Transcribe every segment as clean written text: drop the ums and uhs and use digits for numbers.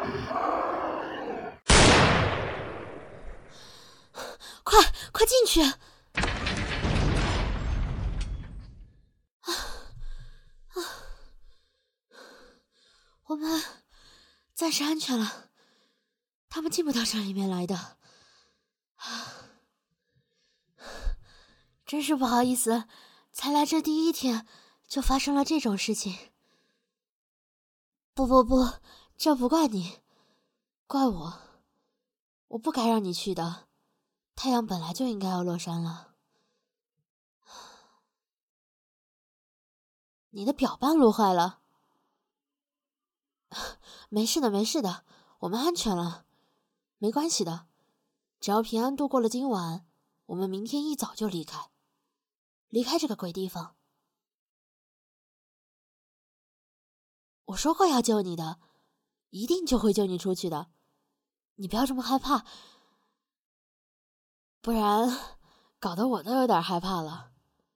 快进去！我们暂时安全了，他们进不到这里面来的。真是不好意思，才来这第1天就发生了这种事情。不，这不怪你，怪我。我不该让你去的，太阳本来就应该要落山了。你的表半路坏了。没事的，我们安全了，没关系的，只要平安度过了今晚，我们明天一早就离开这个鬼地方。我说过要救你的，一定就会救你出去的，你不要这么害怕，不然搞得我都有点害怕了。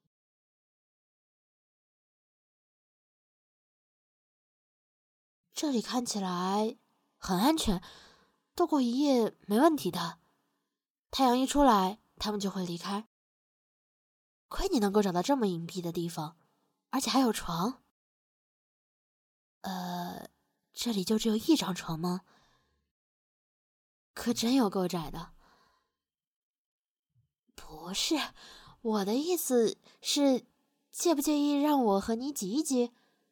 这里看起来很安全，度过一夜没问题的。太阳一出来，他们就会离开。亏你能够找到这么隐蔽的地方，而且还有床。这里就只有1张床吗？可真有够窄的。不是，我的意思是，介不介意让我和你挤一挤？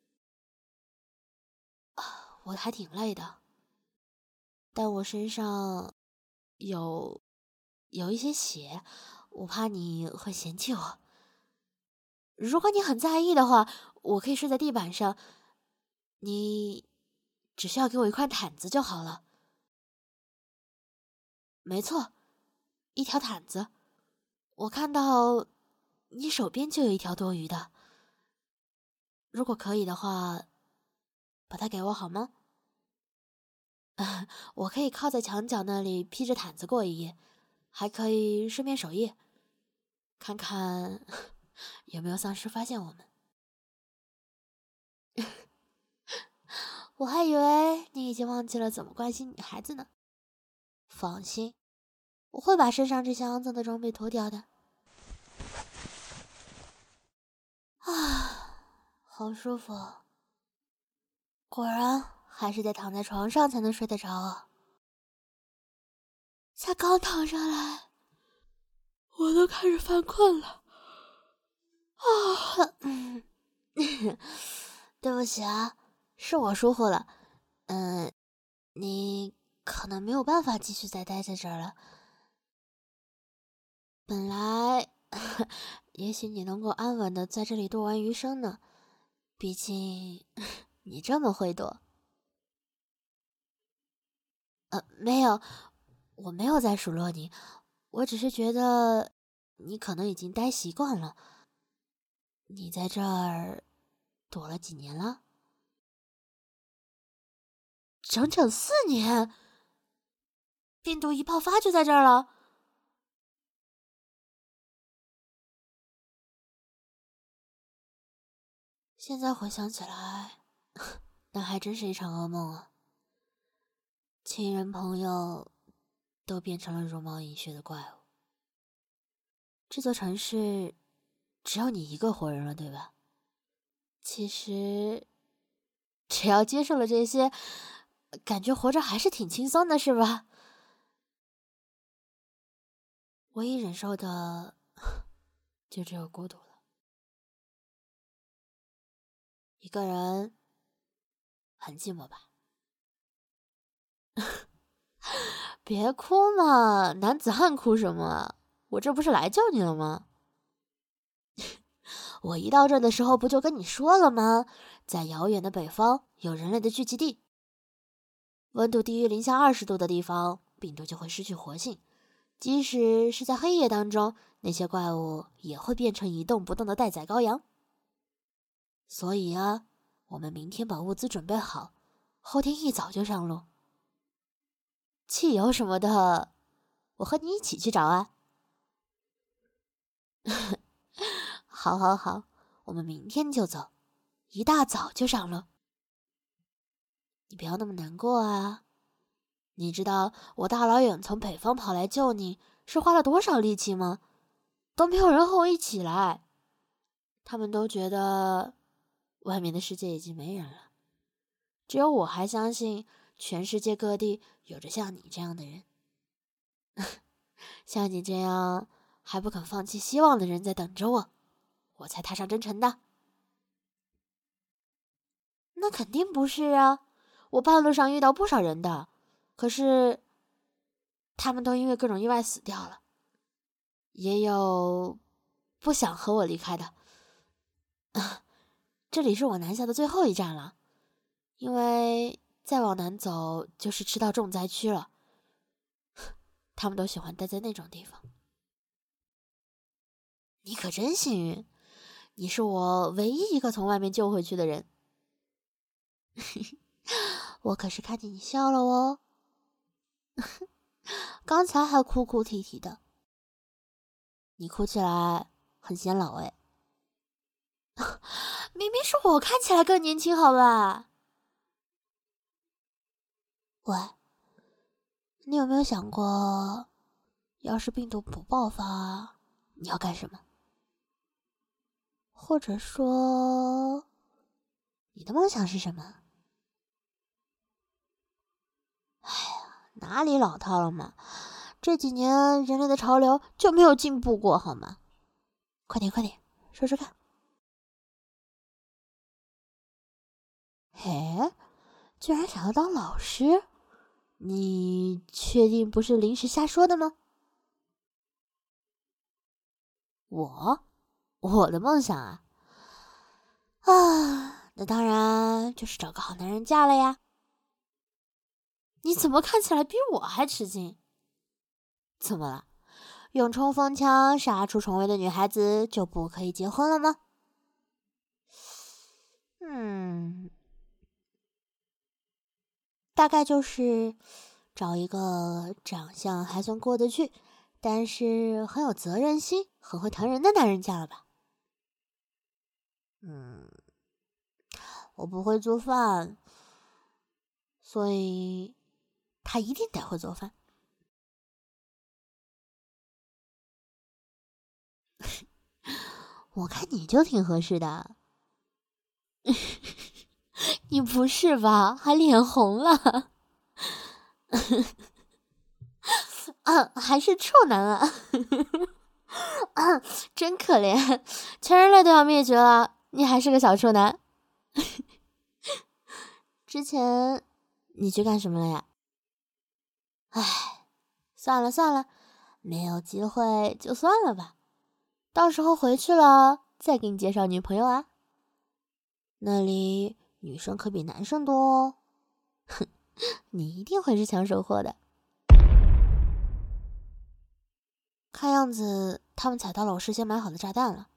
我还挺累的，但我身上有一些血，我怕你会嫌弃我。如果你很在意的话，我可以睡在地板上，你只需要给我一块毯子就好了。没错，一条毯子。我看到你手边就有一条多余的，如果可以的话，把它给我好吗？我可以靠在墙角那里披着毯子过一夜，还可以顺便守夜，看看有没有丧尸发现我们。我还以为你已经忘记了怎么关心女孩子呢。放心，我会把身上这些肮脏的装备脱掉的。好舒服，果然还是得躺在床上才能睡得着啊。才刚躺上来，我都开始犯困了。对不起啊，是我疏忽了。你可能没有办法继续再待在这儿了。本来，也许你能够安稳的在这里度完余生呢。毕竟，你这么会躲。没有，我没有在数落你，我只是觉得你可能已经待习惯了。你在这儿躲了几年了？整整4年。病毒一爆发就在这儿了。现在回想起来，那还真是一场噩梦啊。亲人朋友都变成了茹毛饮血的怪物。这座城市只有你一个活人了，对吧？其实，只要接受了这些，感觉活着还是挺轻松的，是吧？唯一忍受的，就只有孤独了。一个人，很寂寞吧？别哭嘛，男子汉哭什么啊？我这不是来救你了吗？我一到这的时候不就跟你说了吗？在遥远的北方有人类的聚集地，温度低于-20度的地方，病毒就会失去活性。即使是在黑夜当中，那些怪物也会变成一动不动的待宰羔羊。所以啊，我们明天把物资准备好，后天一早就上路。汽油什么的，我和你一起去找啊。好，我们明天就走，一大早就上路。你不要那么难过啊， 你知道我大老远从北方跑来救你是花了多少力气吗？都没有人和我一起来。他们都觉得外面的世界已经没人了，只有我还相信全世界各地有着像你这样的人。像你这样还不肯放弃希望的人在等着我，我才踏上征程的。那肯定不是啊，我半路上遇到不少人的，可是他们都因为各种意外死掉了，也有不想和我离开的。这里是我南下的最后一站了，因为再往南走就是赤道重灾区了。他们都喜欢待在那种地方。你可真幸运，你是我唯一一个从外面救回去的人。我可是看见你笑了哦，刚才还哭哭啼啼的，你哭起来很显老哎。明明是我看起来更年轻，好吧？喂，你有没有想过，要是病毒不爆发，你要干什么？或者说，你的梦想是什么？哎呀，哪里老套了嘛？这几年人类的潮流就没有进步过，好吗？快点，快点，说说看。嘿，居然想要当老师？你确定不是临时瞎说的吗？我的梦想啊，那当然就是找个好男人嫁了呀。你怎么看起来比我还吃惊？怎么了？用冲锋枪杀出重围的女孩子就不可以结婚了吗？大概就是找一个长相还算过得去，但是很有责任心、很会疼人的男人嫁了吧。我不会做饭，所以他一定得会做饭。我看你就挺合适的。你不是吧？还脸红了？还是处男啊？真可怜，全人类都要灭绝了，你还是个小处男。之前你去干什么了呀？唉，算了算了，没有机会就算了吧，到时候回去了再给你介绍女朋友啊。那里女生可比男生多哦。哼，你一定会是抢手货的。看样子他们踩到了我事先买好的炸弹了。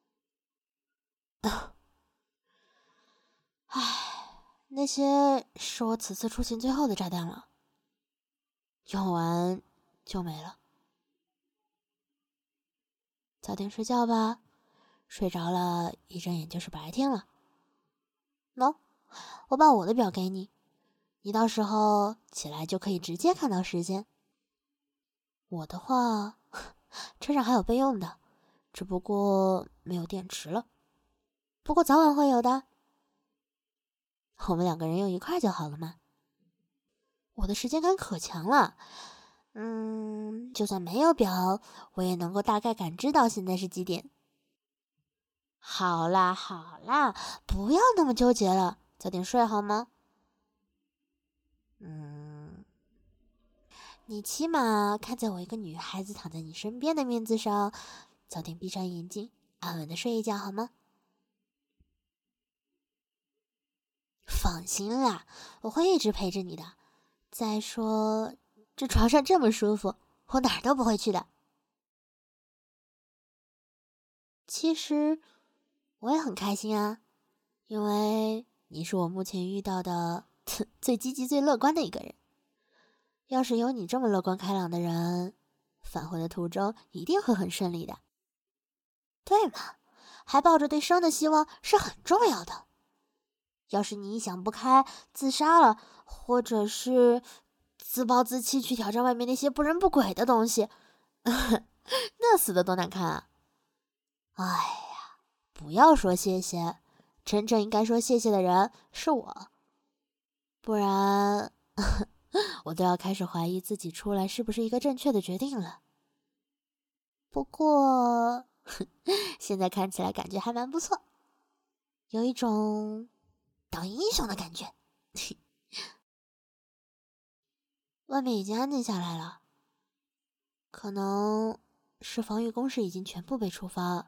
唉，那些是我此次出行最后的炸弹了，用完就没了。早点睡觉吧，睡着了一睁眼就是白天了。喏，我把我的表给你，你到时候起来就可以直接看到时间。我的话，车上还有备用的，只不过没有电池了。不过早晚会有的，我们两个人用一块就好了嘛。我的时间感可强了，就算没有表，我也能够大概感知到现在是几点。好啦好啦，不要那么纠结了，早点睡好吗？你起码看在我一个女孩子躺在你身边的面子上，早点闭上眼睛，安稳的睡一觉好吗？放心啦，我会一直陪着你的。再说，这床上这么舒服，我哪儿都不会去的。其实，我也很开心啊，因为你是我目前遇到的最积极、最乐观的一个人。要是有你这么乐观开朗的人，返回的途中一定会很顺利的。对嘛，还抱着对生的希望是很重要的。要是你一想不开，自杀了，或者是自暴自弃去挑战外面那些不人不鬼的东西，那死得多难看啊！哎呀，不要说谢谢，真正应该说谢谢的人是我，不然我都要开始怀疑自己出来是不是一个正确的决定了。不过现在看起来感觉还蛮不错，有一种当英雄的感觉。外面已经安静下来了，可能是防御工事已经全部被触发，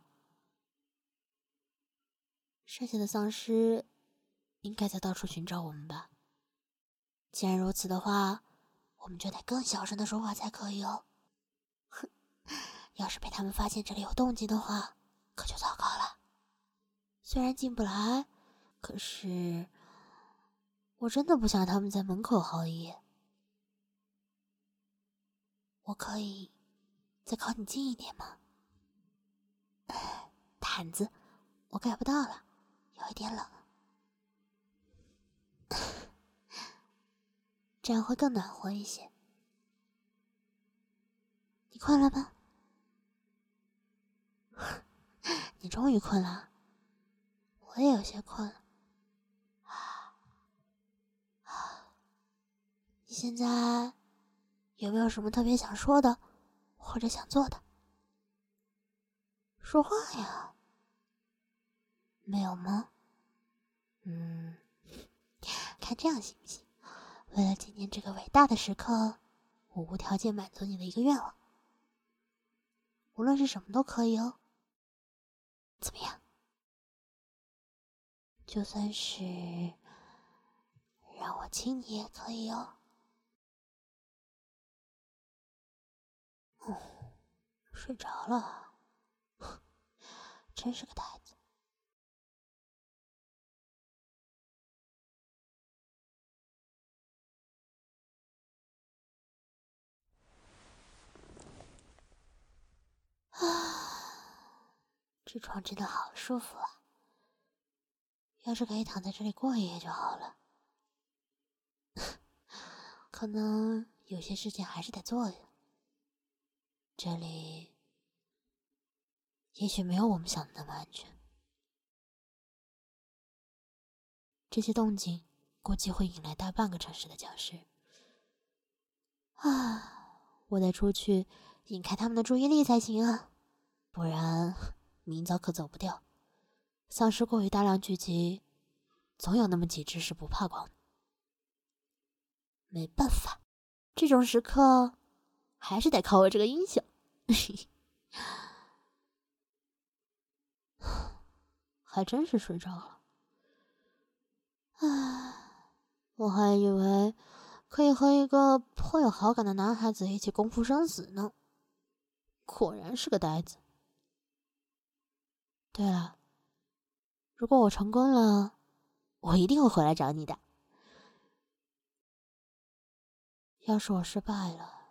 剩下的丧尸应该在到处寻找我们吧。既然如此的话，我们就得更小声的说话才可以哦。哼，要是被他们发现这里有动静的话，可就糟糕了。虽然进不来，可是我真的不想他们在门口好野。我可以再靠你近一点吗？毯子我盖不到了，有一点冷。这样会更暖和一些。你困了吗？你终于困了，我也有些困了。你现在有没有什么特别想说的，或者想做的？说话呀。没有吗？看这样行不行？为了纪念这个伟大的时刻，我无条件满足你的一个愿望，无论是什么都可以哦。怎么样？就算是让我亲你也可以哦。睡着了，真是个呆子。这床真的好舒服啊！要是可以躺在这里过一夜就好了。可能有些事情还是得做呀。这里也许没有我们想的那么安全。这些动静估计会引来大半个城市的僵尸。我得出去引开他们的注意力才行啊，不然明早可走不掉。丧尸过于大量聚集，总有那么几只是不怕光的。没办法，这种时刻还是得靠我这个英雄。还真是睡着了。我还以为可以和一个颇有好感的男孩子一起共赴生死呢，果然是个呆子。对了，如果我成功了，我一定会回来找你的。要是我失败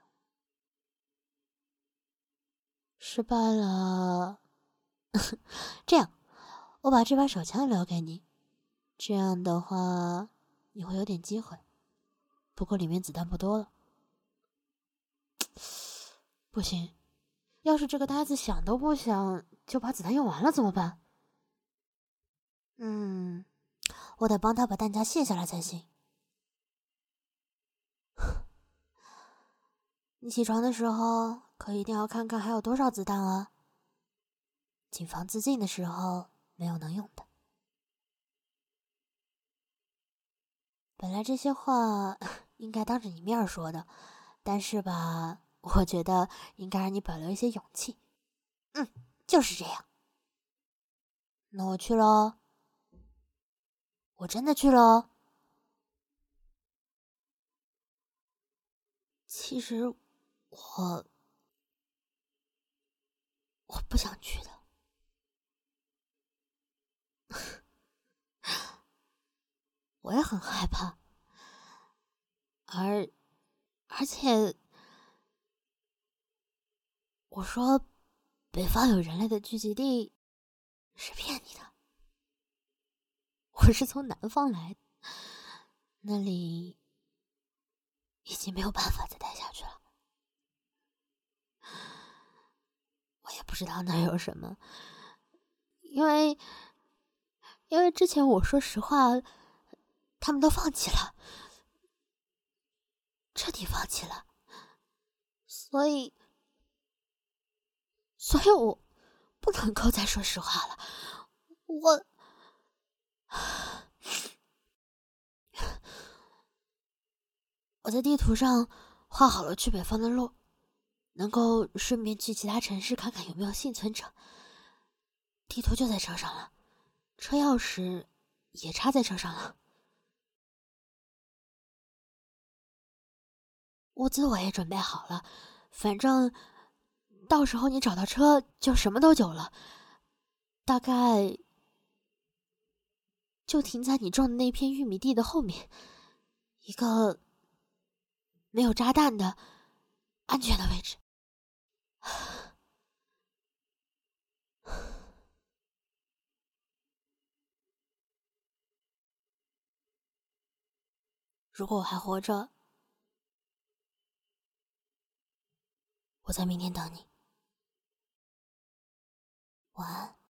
了，这样，我把这把手枪留给你，这样的话你会有点机会。不过里面子弹不多了。不行，要是这个呆子想都不想就把子弹用完了怎么办？我得帮他把弹夹卸下来才行。你起床的时候可一定要看看还有多少子弹啊，谨防自尽的时候没有能用的。本来这些话应该当着你面说的，但是吧，我觉得应该让你保留一些勇气。就是这样。那我去喽，我真的去喽。其实我不想去的。我也很害怕，而且我说北方有人类的聚集地是骗你的，我是从南方来的，那里已经没有办法再待下去了。我也不知道那有什么，因为之前我说实话，他们都放弃了，彻底放弃了，所以我不能够再说实话了。我在地图上画好了去北方的路，能够顺便去其他城市看看有没有幸存者。地图就在车上了，车钥匙也插在车上了，物资我也准备好了，反正到时候你找到车就什么都有了，大概就停在你种的那片玉米地的后面，一个没有炸弹的安全的位置。如果我还活着，我在明天等你。晚安。